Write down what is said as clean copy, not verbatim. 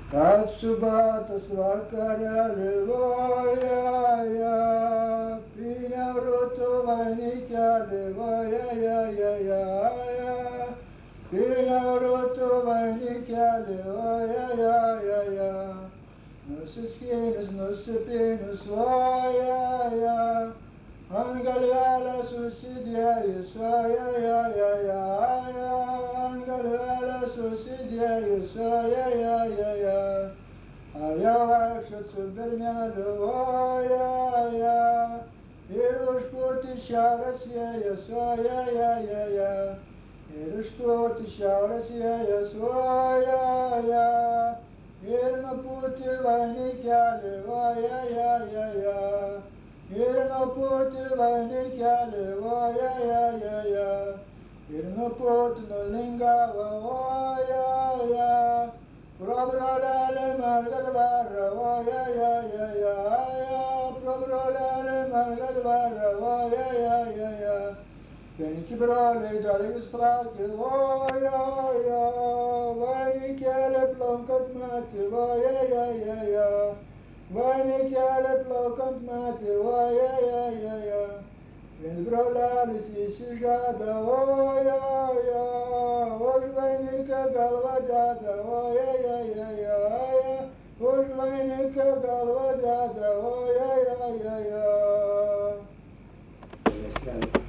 kad subatas vakarėlį vojaja, pineurutų vainikėlį vojaja, pineurutų vainikėlį vojaja, nusiskynus, nusipinus vojaja, ant galvelę susidėjus vojaja, ant galvelę susidėjus vojaja, jau vaikščiot su berneliu vojaja, ir užpūti šiaurės vėjas vojaja, ir užpūti šiaurės vėjas vojaja, ir nupūti vainikelį vojaja, ir nupūti vainikelį vojaja, ir nupūti nulingavo vojaja, pro brolelį margą dvarą vojaja, pro brolelį margą dvarą vojaja, penki broliai dalgus plakė vojaja, vainikėlį plaukant matė vojaja, vainikėlį plaukant matė vojaja, viens brolelis įsižada vojaja, už vainiką galvą deda vojaja, už vainiką galvą deda vojaja.